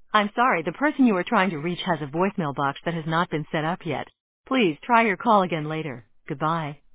I'm sorry, the person you are trying to reach has a voicemail box that has not been set up yet. Please try your call again later. Goodbye.